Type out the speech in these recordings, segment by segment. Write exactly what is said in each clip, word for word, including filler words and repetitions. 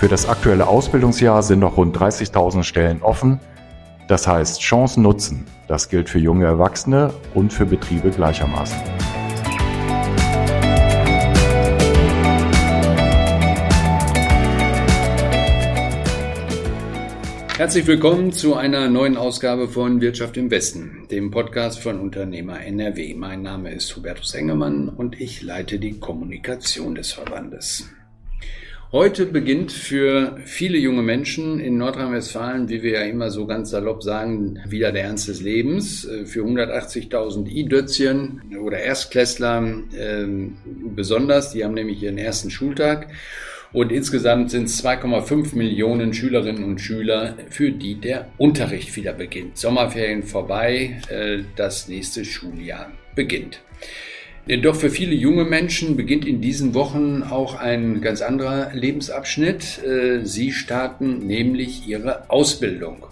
Für das aktuelle Ausbildungsjahr sind noch rund dreißigtausend Stellen offen. Das heißt, Chancen nutzen. Das gilt für junge Erwachsene und für Betriebe gleichermaßen. Herzlich willkommen zu einer neuen Ausgabe von Wirtschaft im Westen, dem Podcast von Unternehmer N R W. Mein Name ist Hubertus Engemann und ich leite die Kommunikation des Verbandes. Heute beginnt für viele junge Menschen in Nordrhein-Westfalen, wie wir ja immer so ganz salopp sagen, wieder der Ernst des Lebens. Für hundertachtzigtausend I-Dötzchen oder Erstklässler äh, besonders, die haben nämlich ihren ersten Schultag. Und insgesamt sind es zwei Komma fünf Millionen Schülerinnen und Schüler, für die der Unterricht wieder beginnt. Sommerferien vorbei, äh, das nächste Schuljahr beginnt. Doch für viele junge Menschen beginnt in diesen Wochen auch ein ganz anderer Lebensabschnitt. Sie starten nämlich ihre Ausbildung.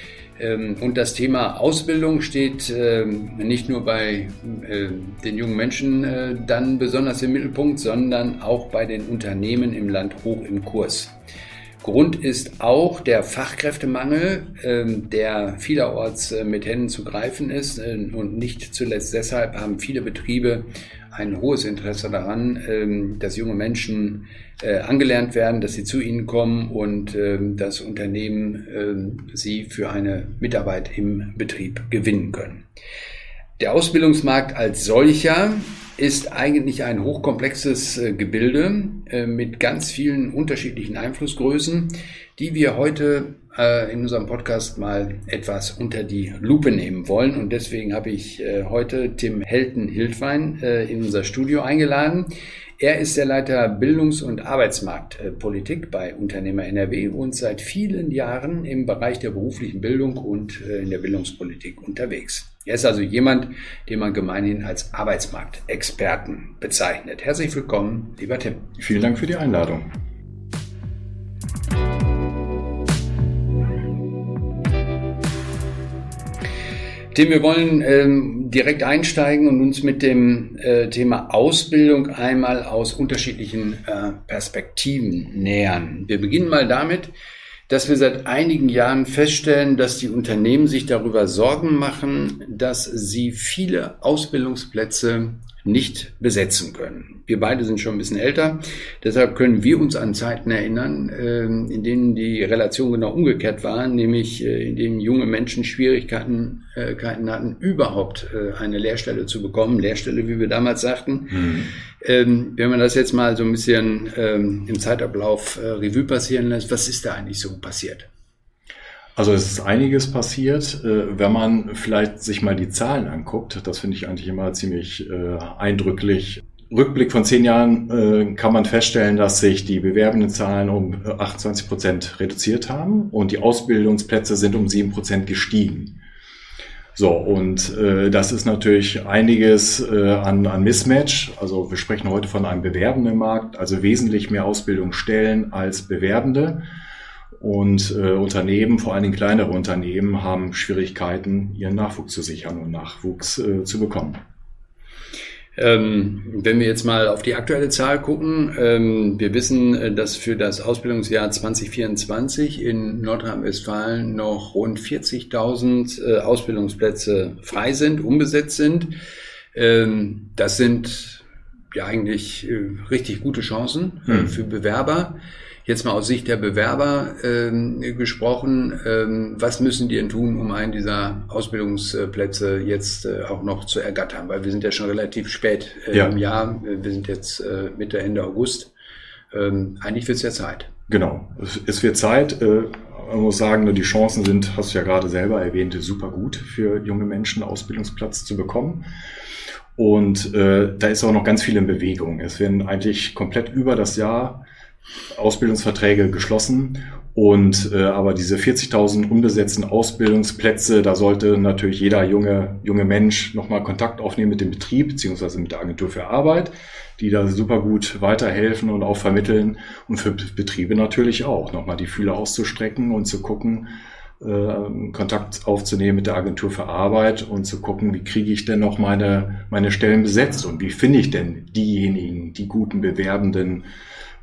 Und das Thema Ausbildung steht nicht nur bei den jungen Menschen dann besonders im Mittelpunkt, sondern auch bei den Unternehmen im Land hoch im Kurs. Grund ist auch der Fachkräftemangel, der vielerorts mit Händen zu greifen ist, und nicht zuletzt deshalb haben viele Betriebe ein hohes Interesse daran, dass junge Menschen angelernt werden, dass sie zu ihnen kommen und das Unternehmen sie für eine Mitarbeit im Betrieb gewinnen können. Der Ausbildungsmarkt als solcher ist eigentlich ein hochkomplexes Gebilde mit ganz vielen unterschiedlichen Einflussgrößen, die wir heute in unserem Podcast mal etwas unter die Lupe nehmen wollen. Und deswegen habe ich heute Tim Helten-Hildwein in unser Studio eingeladen. Er ist der Leiter Bildungs- und Arbeitsmarktpolitik bei Unternehmer N R W und seit vielen Jahren im Bereich der beruflichen Bildung und in der Bildungspolitik unterwegs. Er ist also jemand, den man gemeinhin als Arbeitsmarktexperten bezeichnet. Herzlich willkommen, lieber Tim. Vielen Dank für die Einladung. Tim, wir wollen ähm, direkt einsteigen und uns mit dem äh, Thema Ausbildung einmal aus unterschiedlichen äh, Perspektiven nähern. Wir beginnen mal damit, dass wir seit einigen Jahren feststellen, dass die Unternehmen sich darüber Sorgen machen, dass sie viele Ausbildungsplätze nicht besetzen können. Wir beide sind schon ein bisschen älter, deshalb können wir uns an Zeiten erinnern, in denen die Relation genau umgekehrt war, nämlich in denen junge Menschen Schwierigkeiten hatten, überhaupt eine Lehrstelle zu bekommen, Lehrstelle, wie wir damals sagten. Mhm. Wenn man das jetzt mal so ein bisschen im Zeitablauf Revue passieren lässt, was ist da eigentlich so passiert? Also es ist einiges passiert, wenn man vielleicht sich mal die Zahlen anguckt. Das finde ich eigentlich immer ziemlich eindrücklich. Rückblick von zehn Jahren kann man feststellen, dass sich die Bewerbendenzahlen um achtundzwanzig Prozent reduziert haben und die Ausbildungsplätze sind um sieben Prozent gestiegen. So, und äh, das ist natürlich einiges äh, an, an Mismatch. Also wir sprechen heute von einem bewerbenden Markt, also wesentlich mehr Ausbildungsstellen als Bewerbende. Und äh, Unternehmen, vor allen Dingen kleinere Unternehmen, haben Schwierigkeiten, ihren Nachwuchs zu sichern und Nachwuchs äh, zu bekommen. Ähm, wenn wir jetzt mal auf die aktuelle Zahl gucken, ähm, wir wissen, dass für das Ausbildungsjahr zwanzig vierundzwanzig in Nordrhein-Westfalen noch rund vierzigtausend äh, Ausbildungsplätze frei sind, unbesetzt sind. Ähm, das sind ja eigentlich äh, richtig gute Chancen äh, hm. für Bewerber. Jetzt mal aus Sicht der Bewerber ähm, gesprochen, ähm, was müssen die denn tun, um einen dieser Ausbildungsplätze jetzt äh, auch noch zu ergattern? Weil wir sind ja schon relativ spät äh, ja. im Jahr, wir sind jetzt äh, Mitte, Ende August. Ähm, eigentlich wird es ja Zeit. Genau, es, es wird Zeit. Äh, man muss sagen, die Chancen sind, hast du ja gerade selber erwähnt, super gut für junge Menschen, einen Ausbildungsplatz zu bekommen. Und äh, da ist auch noch ganz viel in Bewegung. Es werden eigentlich komplett über das Jahr Ausbildungsverträge geschlossen und äh, aber diese vierzigtausend unbesetzten Ausbildungsplätze, da sollte natürlich jeder junge junge Mensch nochmal Kontakt aufnehmen mit dem Betrieb beziehungsweise mit der Agentur für Arbeit, die da super gut weiterhelfen und auch vermitteln und für Betriebe natürlich auch nochmal die Fühler auszustrecken und zu gucken, äh, Kontakt aufzunehmen mit der Agentur für Arbeit und zu gucken, wie kriege ich denn noch meine meine Stellen besetzt und wie finde ich denn diejenigen, die guten Bewerbenden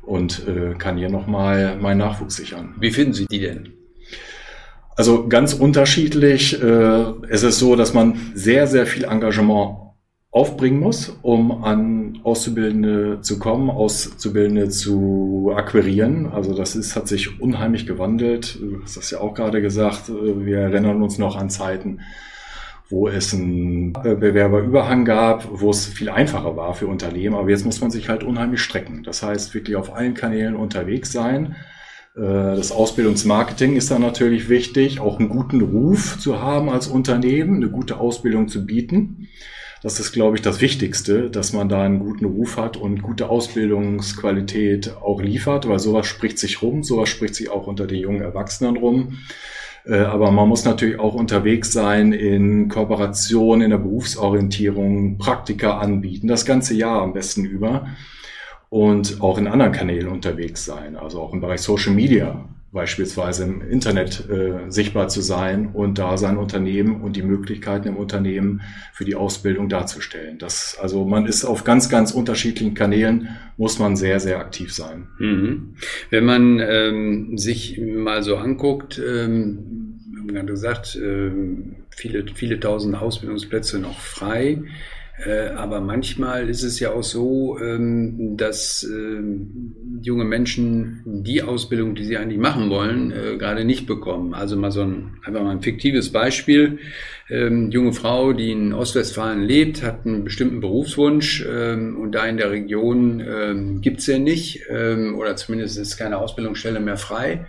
und äh, kann hier nochmal meinen Nachwuchs sichern. Wie finden Sie die denn? Also ganz unterschiedlich. Äh, es ist so, dass man sehr, sehr viel Engagement aufbringen muss, um an Auszubildende zu kommen, Auszubildende zu akquirieren. Also das ist, hat sich unheimlich gewandelt. Du hast das ja auch gerade gesagt. Wir erinnern uns noch an Zeiten, wo es einen Bewerberüberhang gab, wo es viel einfacher war für Unternehmen. Aber jetzt muss man sich halt unheimlich strecken. Das heißt, wirklich auf allen Kanälen unterwegs sein. Das Ausbildungsmarketing ist dann natürlich wichtig, auch einen guten Ruf zu haben als Unternehmen, eine gute Ausbildung zu bieten. Das ist, glaube ich, das Wichtigste, dass man da einen guten Ruf hat und gute Ausbildungsqualität auch liefert, weil sowas spricht sich rum, sowas spricht sich auch unter den jungen Erwachsenen rum. Aber man muss natürlich auch unterwegs sein in Kooperation, in der Berufsorientierung, Praktika anbieten, das ganze Jahr am besten über. Und auch in anderen Kanälen unterwegs sein, also auch im Bereich Social Media, beispielsweise im Internet äh, sichtbar zu sein und da sein Unternehmen und die Möglichkeiten im Unternehmen für die Ausbildung darzustellen. Das, also man ist auf ganz, ganz unterschiedlichen Kanälen, muss man sehr, sehr aktiv sein. Mhm. Wenn man ähm, sich mal so anguckt, ähm, wir haben gerade gesagt, äh, viele, viele tausend Ausbildungsplätze noch frei. Äh, aber manchmal ist es ja auch so, ähm, dass äh, junge Menschen die Ausbildung, die sie eigentlich machen wollen, äh, gerade nicht bekommen. Also mal so ein, einfach mal ein fiktives Beispiel. Ähm, junge Frau, die in Ostwestfalen lebt, hat einen bestimmten Berufswunsch ähm, und da in der Region ähm, gibt's ja nicht ähm, oder zumindest ist keine Ausbildungsstelle mehr frei.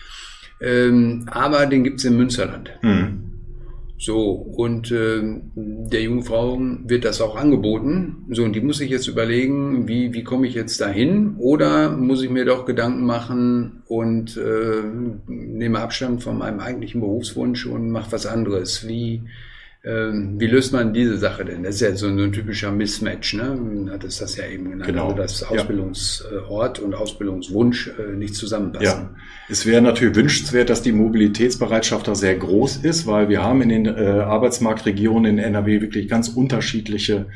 Ähm, aber den gibt's im Münsterland. Mhm. So, und äh, der jungen Frau wird das auch angeboten. So, und die muss sich jetzt überlegen, wie, wie komme ich jetzt dahin? Oder muss ich mir doch Gedanken machen und äh, nehme Abstand von meinem eigentlichen Berufswunsch und mache was anderes? Wie, äh, wie löst man diese Sache denn? Das ist ja so ein typischer Mismatch, ne? Hat es das ja eben genannt, genau. Also dass Ausbildungsort ja. und Ausbildungswunsch äh, nicht zusammenpassen. Ja. Es wäre natürlich wünschenswert, dass die Mobilitätsbereitschaft da sehr groß ist, weil wir haben in den äh, Arbeitsmarktregionen in N R W wirklich ganz unterschiedliche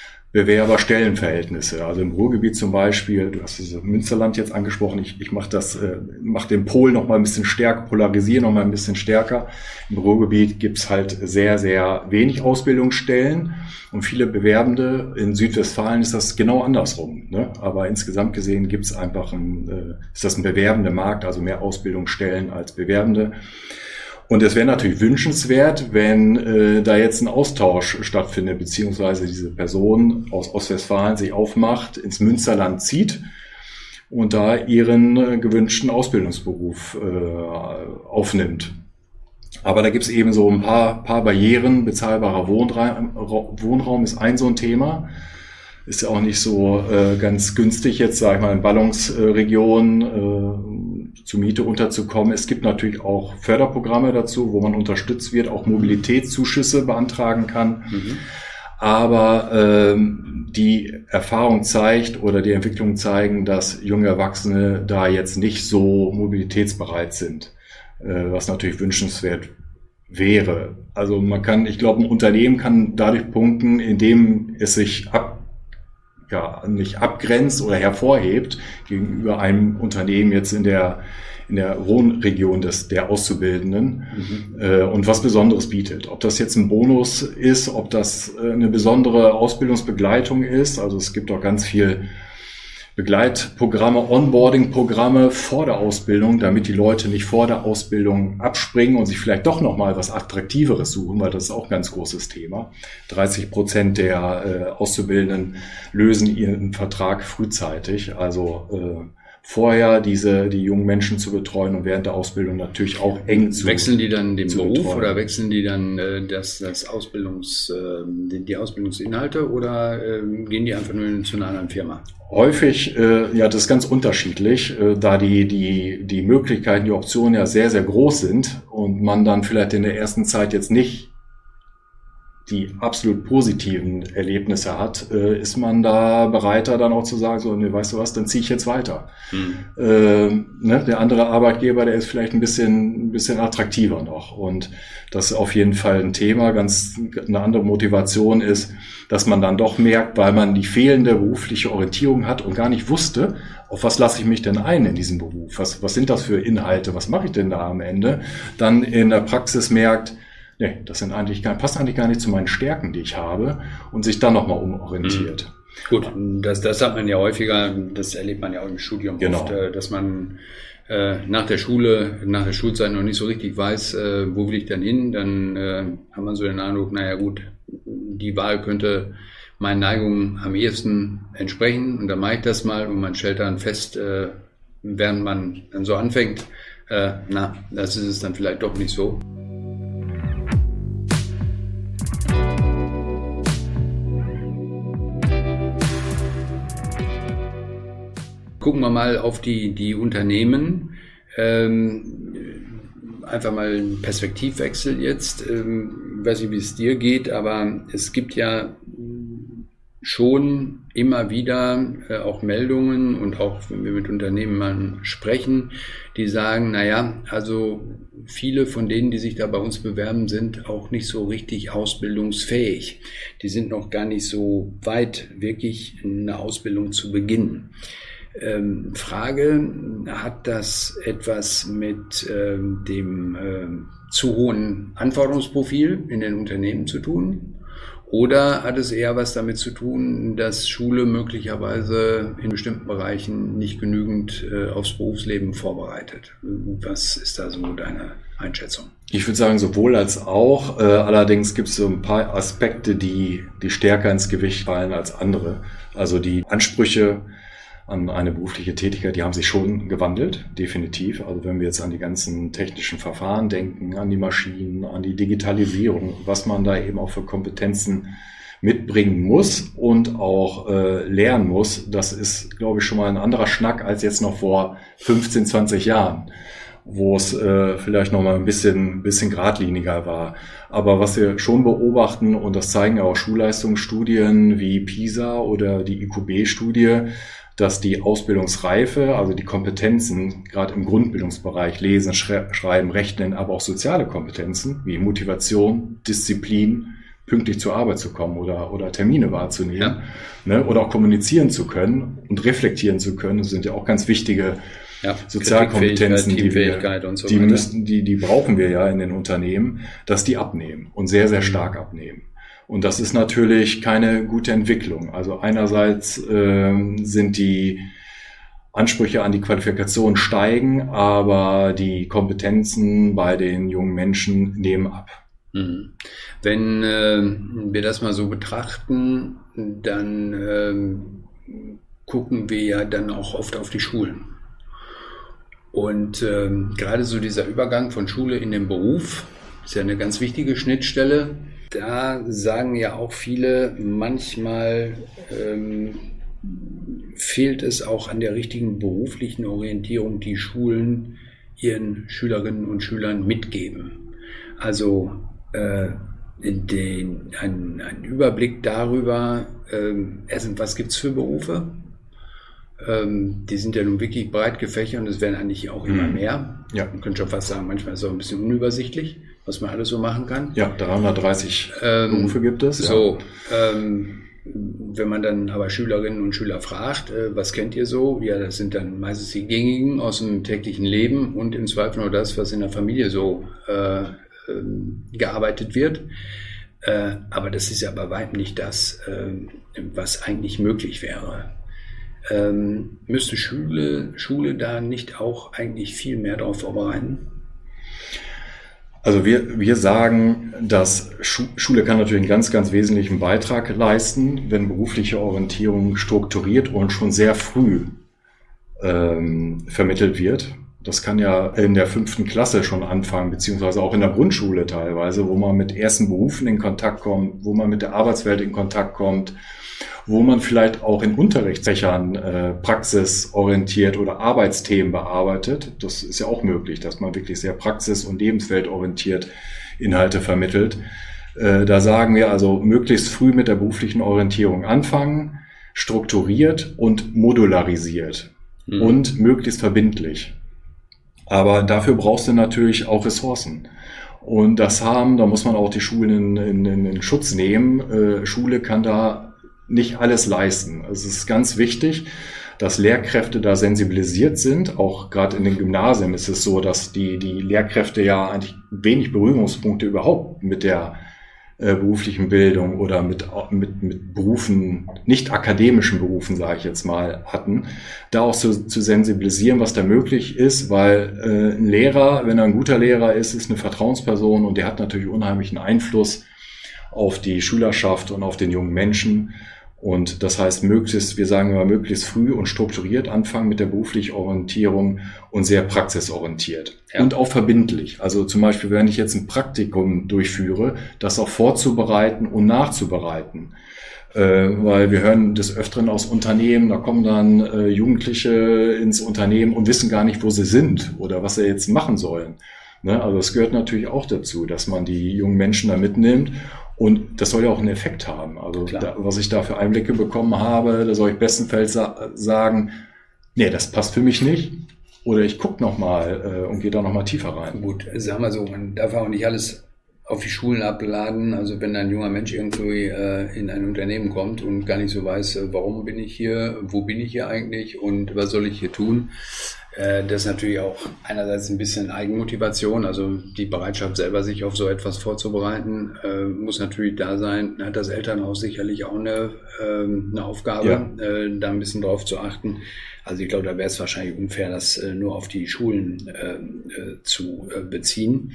Bewerberstellenverhältnisse. Also im Ruhrgebiet zum Beispiel, du hast das Münsterland jetzt angesprochen, ich, ich mache das, äh, mache den Pol noch mal ein bisschen stärker, polarisiere noch mal ein bisschen stärker. Im Ruhrgebiet gibt's halt sehr, sehr wenig Ausbildungsstellen und viele Bewerbende. In Südwestfalen ist das genau andersrum, ne? Aber insgesamt gesehen gibt's einfach ein, äh, ist das ein bewerbender Markt, also mehr Ausbildungsstellen als Bewerbende. Und es wäre natürlich wünschenswert, wenn äh, da jetzt ein Austausch stattfindet, beziehungsweise diese Person aus Ostwestfalen sich aufmacht, ins Münsterland zieht und da ihren äh, gewünschten Ausbildungsberuf äh, aufnimmt. Aber da gibt es eben so ein paar, paar Barrieren. Bezahlbarer Wohnraum, Wohnraum ist ein so ein Thema. Ist ja auch nicht so äh, ganz günstig jetzt, sage ich mal, in Ballungsregionen äh, zur Miete unterzukommen. Es gibt natürlich auch Förderprogramme dazu, wo man unterstützt wird, auch Mobilitätszuschüsse beantragen kann. Mhm. Aber ähm, die Erfahrung zeigt oder die Entwicklungen zeigen, dass junge Erwachsene da jetzt nicht so mobilitätsbereit sind, äh, was natürlich wünschenswert wäre. Also man kann, ich glaube, ein Unternehmen kann dadurch punkten, indem es sich ab ja, nicht abgrenzt oder hervorhebt gegenüber einem Unternehmen jetzt in der in der Wohnregion des der Auszubildenden mhm. äh, und was Besonderes bietet. Ob das jetzt ein Bonus ist, ob das äh, eine besondere Ausbildungsbegleitung ist. Also es gibt auch ganz viel Begleitprogramme, Onboarding-Programme vor der Ausbildung, damit die Leute nicht vor der Ausbildung abspringen und sich vielleicht doch nochmal was Attraktiveres suchen, weil das ist auch ein ganz großes Thema. dreißig Prozent der äh, Auszubildenden lösen ihren Vertrag frühzeitig, also äh, vorher diese die jungen Menschen zu betreuen und während der Ausbildung natürlich auch eng zu Wechseln die dann den Beruf betreuen. Oder wechseln die dann äh, das, das Ausbildungs, äh, die, die Ausbildungsinhalte oder äh, gehen die einfach nur zu einer anderen Firma? Häufig, äh, ja, das ist ganz unterschiedlich, äh, da die die die Möglichkeiten, die Optionen ja sehr, sehr groß sind und man dann vielleicht in der ersten Zeit jetzt nicht die absolut positiven Erlebnisse hat, äh, ist man da bereiter dann auch zu sagen, so, ne, weißt du was, dann ziehe ich jetzt weiter. Mhm. Äh, ne, der andere Arbeitgeber, der ist vielleicht ein bisschen, ein bisschen attraktiver noch. Und das ist auf jeden Fall ein Thema. Ganz eine andere Motivation ist, dass man dann doch merkt, weil man die fehlende berufliche Orientierung hat und gar nicht wusste, auf was lasse ich mich denn ein in diesem Beruf? Was, was sind das für Inhalte? Was mache ich denn da am Ende? Dann in der Praxis merkt, nee, das sind eigentlich gar, passt eigentlich gar nicht zu meinen Stärken, die ich habe, und sich dann nochmal umorientiert. Mhm. Gut, das, das hat man ja häufiger, das erlebt man ja auch im Studium genau. oft, dass man äh, nach der Schule, nach der Schulzeit noch nicht so richtig weiß, äh, wo will ich denn hin, dann äh, hat man so den Eindruck, naja gut, die Wahl könnte meinen Neigungen am ehesten entsprechen, und dann mache ich das mal, und man stellt dann fest, äh, während man dann so anfängt, äh, na, das ist es dann vielleicht doch nicht so. Gucken wir mal auf die, die Unternehmen. Ähm, einfach mal einen Perspektivwechsel jetzt. Ähm, ich weiß nicht, wie es dir geht, aber es gibt ja schon immer wieder äh, auch Meldungen, und auch wenn wir mit Unternehmen sprechen, die sagen, naja, also viele von denen, die sich da bei uns bewerben, sind auch nicht so richtig ausbildungsfähig. Die sind noch gar nicht so weit, wirklich eine Ausbildung zu beginnen. Ähm, Frage, hat das etwas mit ähm, dem ähm, zu hohen Anforderungsprofil in den Unternehmen zu tun? Oder hat es eher was damit zu tun, dass Schule möglicherweise in bestimmten Bereichen nicht genügend äh, aufs Berufsleben vorbereitet? Was ist da so deine Einschätzung? Ich würde sagen, sowohl als auch. Äh, allerdings gibt es so ein paar Aspekte, die, die stärker ins Gewicht fallen als andere. Also die Ansprüche an eine berufliche Tätigkeit, die haben sich schon gewandelt, definitiv. Also wenn wir jetzt an die ganzen technischen Verfahren denken, an die Maschinen, an die Digitalisierung, was man da eben auch für Kompetenzen mitbringen muss und auch äh, lernen muss, das ist, glaube ich, schon mal ein anderer Schnack als jetzt noch vor fünfzehn, zwanzig Jahren, wo es äh, vielleicht noch mal ein bisschen, bisschen geradliniger war. Aber was wir schon beobachten, und das zeigen ja auch Schulleistungsstudien wie PISA oder die I Q B-Studie, dass die Ausbildungsreife, also die Kompetenzen, gerade im Grundbildungsbereich, Lesen, Schreiben, Rechnen, aber auch soziale Kompetenzen wie Motivation, Disziplin, pünktlich zur Arbeit zu kommen oder, oder Termine wahrzunehmen, ja. ne, oder auch kommunizieren zu können und reflektieren zu können, das sind ja auch ganz wichtige ja, Sozialkompetenzen, die, wir, und so die, müssen, die, die brauchen wir ja in den Unternehmen, dass die abnehmen und sehr, sehr stark abnehmen. Und das ist natürlich keine gute Entwicklung. Also einerseits äh, sind die Ansprüche an die Qualifikation steigen, aber die Kompetenzen bei den jungen Menschen nehmen ab. Wenn äh, wir das mal so betrachten, dann äh, gucken wir ja dann auch oft auf die Schulen. Und äh, gerade so dieser Übergang von Schule in den Beruf ist ja eine ganz wichtige Schnittstelle. Da sagen ja auch viele, manchmal ähm, fehlt es auch an der richtigen beruflichen Orientierung, die Schulen ihren Schülerinnen und Schülern mitgeben. Also äh, den, ein, ein Überblick darüber, ähm, erstens, was gibt's für Berufe? Ähm, die sind ja nun wirklich breit gefächert und es werden eigentlich auch immer mehr. Ja. Man könnte schon fast sagen, manchmal ist es auch ein bisschen unübersichtlich, was man alles so machen kann. Ja, dreihundertdreißig ähm, Berufe gibt es. So, ja. ähm, wenn man dann aber Schülerinnen und Schüler fragt, äh, was kennt ihr so? Ja, das sind dann meistens die gängigen aus dem täglichen Leben und im Zweifel nur das, was in der Familie so äh, ähm, gearbeitet wird. Äh, aber das ist ja bei weitem nicht das, äh, was eigentlich möglich wäre. Ähm, müsste Schule, Schule da nicht auch eigentlich viel mehr darauf vorbereiten? Also wir, wir sagen, dass Schule kann natürlich einen ganz, ganz wesentlichen Beitrag leisten, wenn berufliche Orientierung strukturiert und schon sehr früh ähm, vermittelt wird. Das kann ja in der fünften Klasse schon anfangen, beziehungsweise auch in der Grundschule teilweise, wo man mit ersten Berufen in Kontakt kommt, wo man mit der Arbeitswelt in Kontakt kommt, wo man vielleicht auch in Unterrichtsfächern äh, praxisorientiert oder Arbeitsthemen bearbeitet. Das ist ja auch möglich, dass man wirklich sehr praxis- und lebensweltorientiert Inhalte vermittelt. Äh, da sagen wir also möglichst früh mit der beruflichen Orientierung anfangen, strukturiert und modularisiert mhm. und möglichst verbindlich. Aber dafür brauchst du natürlich auch Ressourcen. Und das haben, da muss man auch die Schulen in, in, in Schutz nehmen. Äh, Schule kann da nicht alles leisten. Es ist ganz wichtig, dass Lehrkräfte da sensibilisiert sind. Auch gerade in den Gymnasien ist es so, dass die, die Lehrkräfte ja eigentlich wenig Berührungspunkte überhaupt mit der äh, beruflichen Bildung oder mit, mit, mit Berufen, nicht akademischen Berufen, sage ich jetzt mal, hatten. Da auch zu, zu sensibilisieren, was da möglich ist, weil äh, ein Lehrer, wenn er ein guter Lehrer ist, ist eine Vertrauensperson und der hat natürlich unheimlichen Einfluss auf die Schülerschaft und auf den jungen Menschen. Und das heißt, möglichst, wir sagen immer, möglichst früh und strukturiert anfangen mit der beruflichen Orientierung und sehr praxisorientiert. Ja. Und auch verbindlich. Also zum Beispiel, wenn ich jetzt ein Praktikum durchführe, das auch vorzubereiten und nachzubereiten. Äh, weil wir hören des Öfteren aus Unternehmen, da kommen dann äh, Jugendliche ins Unternehmen und wissen gar nicht, wo sie sind oder was sie jetzt machen sollen. Ne? Also es gehört natürlich auch dazu, dass man die jungen Menschen da mitnimmt. Und das soll ja auch einen Effekt haben. Also da, was ich da für Einblicke bekommen habe, da soll ich bestenfalls sa- sagen, nee, das passt für mich nicht. Oder ich gucke nochmal äh, und gehe da nochmal tiefer rein. Gut, sagen wir so, man darf auch nicht alles auf die Schulen abladen. Also wenn ein junger Mensch irgendwie äh, in ein Unternehmen kommt und gar nicht so weiß, äh, warum bin ich hier, wo bin ich hier eigentlich und was soll ich hier tun, das ist natürlich auch einerseits ein bisschen Eigenmotivation, also die Bereitschaft selber sich auf so etwas vorzubereiten, äh, muss natürlich da sein. Da hat das Elternhaus sicherlich auch eine, äh, eine Aufgabe, ja. äh, da ein bisschen drauf zu achten. Also ich glaube, da wäre es wahrscheinlich unfair, das äh, nur auf die Schulen äh, äh, zu äh, beziehen.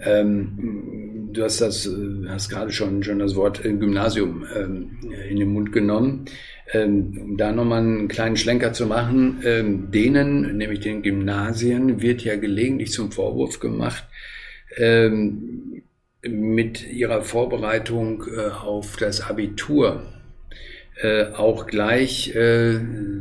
Ähm, du hast das, äh, hast gerade schon schon das Wort äh, Gymnasium äh, in den Mund genommen. Ähm, um da nochmal einen kleinen Schlenker zu machen, ähm, denen, nämlich den Gymnasien, wird ja gelegentlich zum Vorwurf gemacht, ähm, mit ihrer Vorbereitung äh, auf das Abitur äh, auch gleich äh,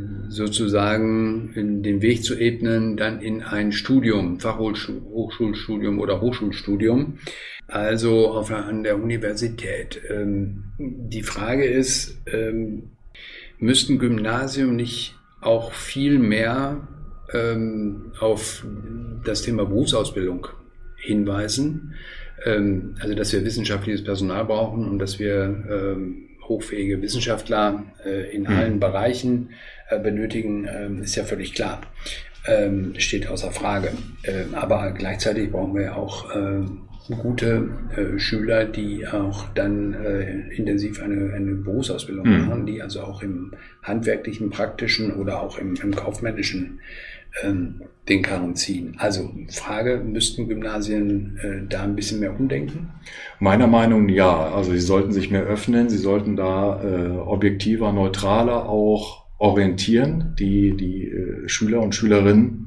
sozusagen in den Weg zu ebnen, dann in ein Studium, Fachhochschulstudium oder Hochschulstudium, also auf, an der Universität. Ähm, die Frage ist, ähm, müssten Gymnasium nicht auch viel mehr ähm, auf das Thema Berufsausbildung hinweisen? Ähm, also, dass wir wissenschaftliches Personal brauchen und dass wir ähm, hochfähige Wissenschaftler äh, in mhm. allen Bereichen äh, benötigen, äh, ist ja völlig klar. Ähm, steht außer Frage. Äh, aber gleichzeitig brauchen wir auch äh, gute äh, Schüler, die auch dann äh, intensiv eine, eine Berufsausbildung mhm. machen, die also auch im handwerklichen, praktischen oder auch im, im kaufmännischen ähm, den Karren ziehen. Also Frage, müssten Gymnasien äh, da ein bisschen mehr umdenken? Meiner Meinung nach ja. Also sie sollten sich mehr öffnen, sie sollten da äh, objektiver, neutraler auch orientieren, die, die äh, Schüler und Schülerinnen.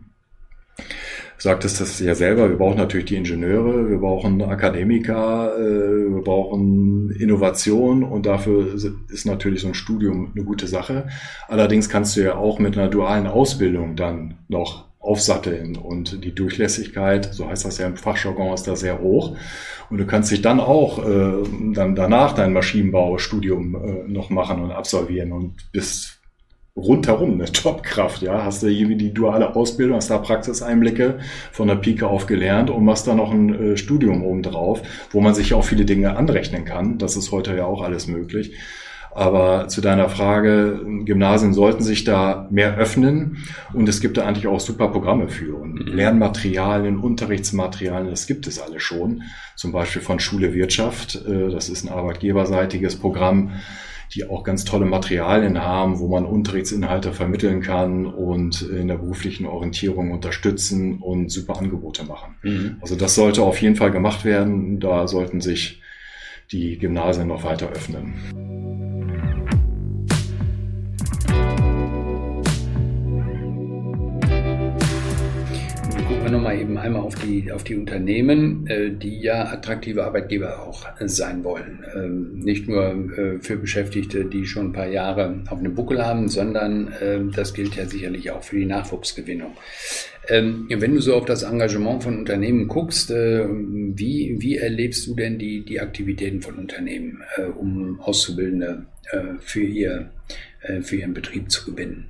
Sagtest das ja selber, wir brauchen natürlich die Ingenieure, wir brauchen Akademiker, äh, wir brauchen Innovation und dafür ist natürlich so ein Studium eine gute Sache. Allerdings kannst du ja auch mit einer dualen Ausbildung dann noch aufsatteln und die Durchlässigkeit, so heißt das ja im Fachjargon, ist da sehr hoch und du kannst dich dann auch äh, dann danach dein Maschinenbaustudium äh, noch machen und absolvieren und bist rundherum eine Topkraft, ja, hast du irgendwie die duale Ausbildung, hast da Praxiseinblicke von der Pike auf gelernt und machst da noch ein äh, Studium obendrauf, wo man sich auch viele Dinge anrechnen kann. Das ist heute ja auch alles möglich. Aber zu deiner Frage, Gymnasien sollten sich da mehr öffnen und es gibt da eigentlich auch super Programme für und mhm. Lernmaterialien, Unterrichtsmaterialien, das gibt es alle schon. Zum Beispiel von Schule Wirtschaft, äh, das ist ein arbeitgeberseitiges Programm, die auch ganz tolle Materialien haben, wo man Unterrichtsinhalte vermitteln kann und in der beruflichen Orientierung unterstützen und super Angebote machen. Mhm. Also das sollte auf jeden Fall gemacht werden. Da sollten sich die Gymnasien noch weiter öffnen. Gucken wir wir eben einmal auf die, auf die Unternehmen, äh, die ja attraktive Arbeitgeber auch äh, sein wollen. Ähm, nicht nur äh, für Beschäftigte, die schon ein paar Jahre auf einem Buckel haben, sondern äh, das gilt ja sicherlich auch für die Nachwuchsgewinnung. Ähm, wenn du so auf das Engagement von Unternehmen guckst, äh, wie, wie erlebst du denn die, die Aktivitäten von Unternehmen, äh, um Auszubildende äh, für, ihr, äh, für ihren Betrieb zu gewinnen?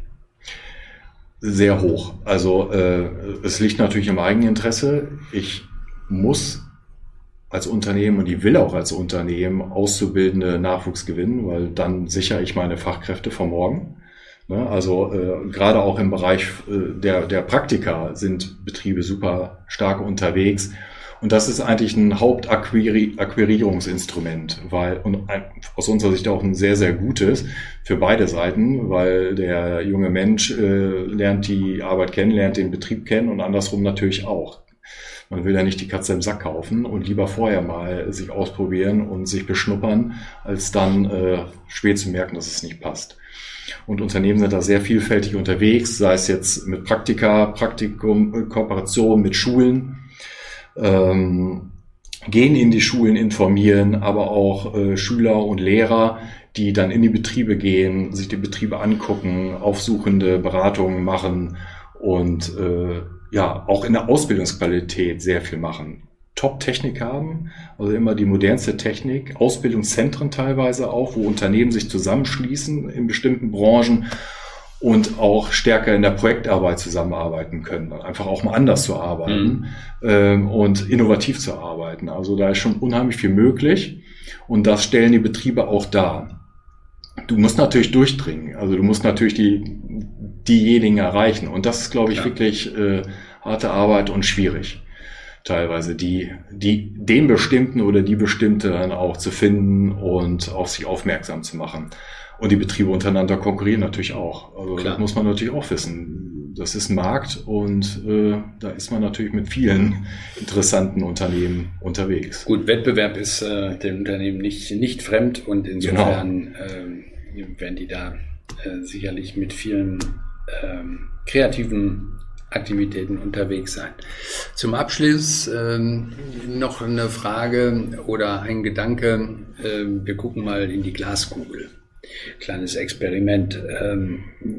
Sehr hoch. Also äh, es liegt natürlich im Eigeninteresse. Ich muss als Unternehmen und ich will auch als Unternehmen auszubildende Nachwuchs gewinnen, weil dann sichere ich meine Fachkräfte von morgen. Ne? Also äh, gerade auch im Bereich äh, der, der Praktika sind Betriebe super stark unterwegs. Und das ist eigentlich ein Hauptakquirierungsinstrument, weil und aus unserer Sicht auch ein sehr, sehr gutes für beide Seiten, weil der junge Mensch äh, lernt die Arbeit kennen, lernt den Betrieb kennen und andersrum natürlich auch. Man will ja nicht die Katze im Sack kaufen und lieber vorher mal sich ausprobieren und sich beschnuppern, als dann äh, spät zu merken, dass es nicht passt. Und Unternehmen sind da sehr vielfältig unterwegs, sei es jetzt mit Praktika, Praktikum, Kooperation mit Schulen, ähm, gehen in die Schulen, informieren, aber auch äh, Schüler und Lehrer, die dann in die Betriebe gehen, sich die Betriebe angucken, aufsuchende Beratungen machen und äh, ja auch in der Ausbildungsqualität sehr viel machen. Top-Technik haben, also immer die modernste Technik, Ausbildungszentren teilweise auch, wo Unternehmen sich zusammenschließen in bestimmten Branchen und auch stärker in der Projektarbeit zusammenarbeiten können, einfach auch mal anders zu arbeiten mhm. ähm, und innovativ zu arbeiten. Also da ist schon unheimlich viel möglich und das stellen die Betriebe auch dar. Du musst natürlich durchdringen, also du musst natürlich die diejenigen erreichen und das ist, glaube ich, ja. wirklich äh, harte Arbeit und schwierig. Teilweise die, die, den Bestimmten oder die Bestimmte dann auch zu finden und auf sich aufmerksam zu machen. Und die Betriebe untereinander konkurrieren natürlich auch. Also Klar. Das muss man natürlich auch wissen. Das ist ein Markt und äh, da ist man natürlich mit vielen interessanten Unternehmen unterwegs. Gut, Wettbewerb ist äh, dem Unternehmen nicht, nicht fremd und insofern genau. äh, werden die da äh, sicherlich mit vielen äh, kreativen Aktivitäten unterwegs sein. Zum Abschluss ähm, noch eine Frage oder ein Gedanke. Ähm, wir gucken mal in die Glaskugel. Kleines Experiment. Ähm,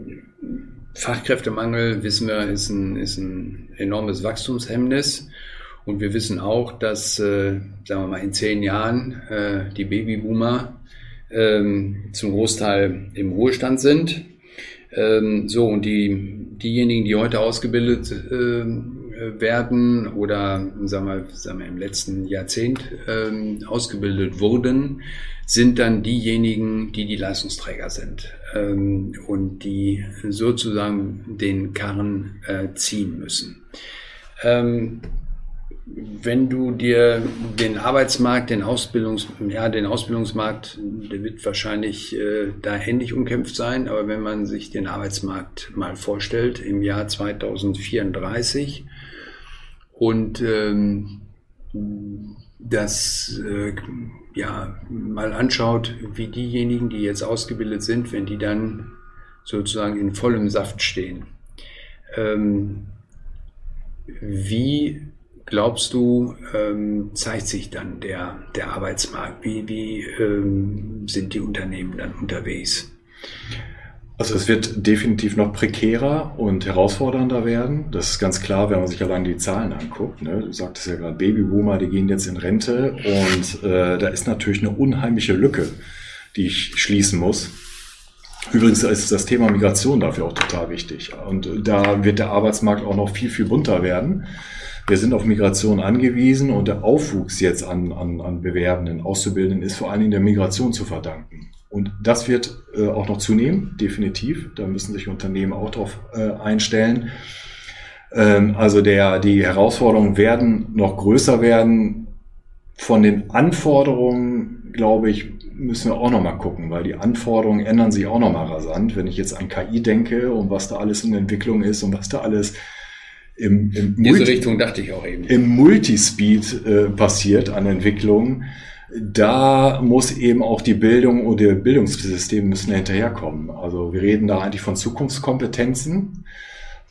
Fachkräftemangel, wissen wir, ist ein, ist ein enormes Wachstumshemmnis. Und wir wissen auch, dass, äh, sagen wir mal, in zehn Jahren äh, die Babyboomer ähm, zum Großteil im Ruhestand sind. Ähm, so, und die diejenigen, die heute ausgebildet äh, werden oder sagen wir, sagen wir im letzten Jahrzehnt äh, ausgebildet wurden, sind dann diejenigen, die die Leistungsträger sind ähm, und die sozusagen den Karren äh, ziehen müssen. Ähm, Wenn du dir den Arbeitsmarkt, den Ausbildungs, ja, den Ausbildungsmarkt, der wird wahrscheinlich äh, da ähnlich umkämpft sein, aber wenn man sich den Arbeitsmarkt mal vorstellt im Jahr zweitausendvierunddreißig und ähm, das äh, ja mal anschaut, wie diejenigen, die jetzt ausgebildet sind, wenn die dann sozusagen in vollem Saft stehen, ähm, wie glaubst du, ähm, zeigt sich dann der, der Arbeitsmarkt? Wie, wie ähm, sind die Unternehmen dann unterwegs? Also es wird definitiv noch prekärer und herausfordernder werden. Das ist ganz klar, wenn man sich allein die Zahlen anguckt. Ne? Du sagtest ja gerade, Babyboomer, die gehen jetzt in Rente und äh, da ist natürlich eine unheimliche Lücke, die ich schließen muss. Übrigens ist das Thema Migration dafür auch total wichtig. Und da wird der Arbeitsmarkt auch noch viel, viel bunter werden. Wir sind auf Migration angewiesen und der Aufwuchs jetzt an, an, an Bewerbenden, Auszubildenden ist vor allen Dingen der Migration zu verdanken. Und das wird äh, auch noch zunehmen, definitiv. Da müssen sich Unternehmen auch drauf äh, einstellen. Ähm, also der, die Herausforderungen werden noch größer werden. Von den Anforderungen, glaube ich, müssen wir auch noch mal gucken, weil die Anforderungen ändern sich auch noch mal rasant. Wenn ich jetzt an K I denke und was da alles in Entwicklung ist und was da alles im, im Diese Multi- Richtung dachte ich auch eben. Im Multispeed äh, passiert an Entwicklung, da muss eben auch die Bildung oder die Bildungssysteme müssen hinterherkommen. Also wir reden da eigentlich von Zukunftskompetenzen,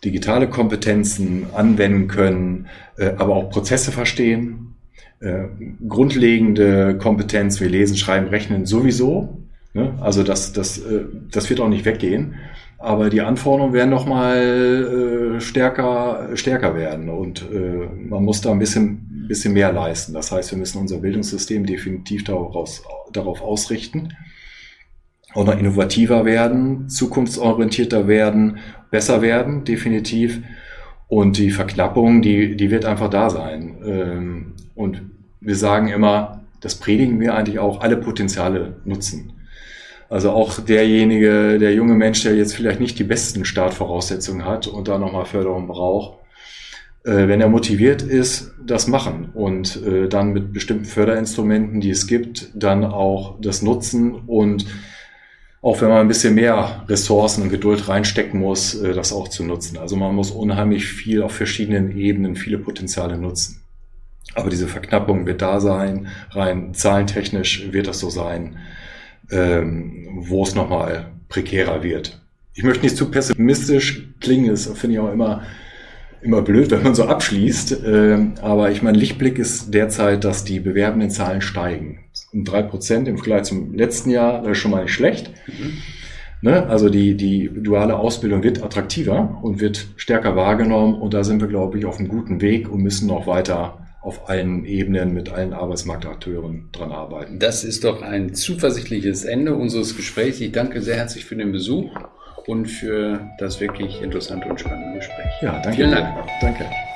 digitale Kompetenzen anwenden können, äh, aber auch Prozesse verstehen, äh, grundlegende Kompetenz wie Lesen, Schreiben, Rechnen sowieso. Ne? Also das, das, äh, das wird auch nicht weggehen. Aber die Anforderungen werden noch mal äh, stärker, stärker werden und äh, man muss da ein bisschen, bisschen mehr leisten. Das heißt, wir müssen unser Bildungssystem definitiv daraus, darauf ausrichten, auch noch innovativer werden, zukunftsorientierter werden, besser werden, definitiv. Und die Verknappung, die, die wird einfach da sein. Ähm, und wir sagen immer, das predigen wir eigentlich auch, alle Potenziale nutzen. Also auch derjenige, der junge Mensch, der jetzt vielleicht nicht die besten Startvoraussetzungen hat und da nochmal Förderung braucht, äh, wenn er motiviert ist, das machen und äh, dann mit bestimmten Förderinstrumenten, die es gibt, dann auch das nutzen und auch wenn man ein bisschen mehr Ressourcen und Geduld reinstecken muss, äh, das auch zu nutzen. Also man muss unheimlich viel auf verschiedenen Ebenen, viele Potenziale nutzen. Aber diese Verknappung wird da sein, rein zahlentechnisch wird das so sein. Ähm, wo es nochmal prekärer wird. Ich möchte nicht zu pessimistisch klingen, das finde ich auch immer, immer blöd, wenn man so abschließt, ähm, aber ich meine, Lichtblick ist derzeit, dass die bewerbenden Zahlen steigen. Um drei Prozent im Vergleich zum letzten Jahr, das ist schon mal nicht schlecht. Mhm. Ne? Also die, die duale Ausbildung wird attraktiver und wird stärker wahrgenommen und da sind wir, glaube ich, auf einem guten Weg und müssen noch weiter auf allen Ebenen mit allen Arbeitsmarktakteuren dran arbeiten. Das ist doch ein zuversichtliches Ende unseres Gesprächs. Ich danke sehr herzlich für den Besuch und für das wirklich interessante und spannende Gespräch. Ja, danke. Vielen Dank. Danke.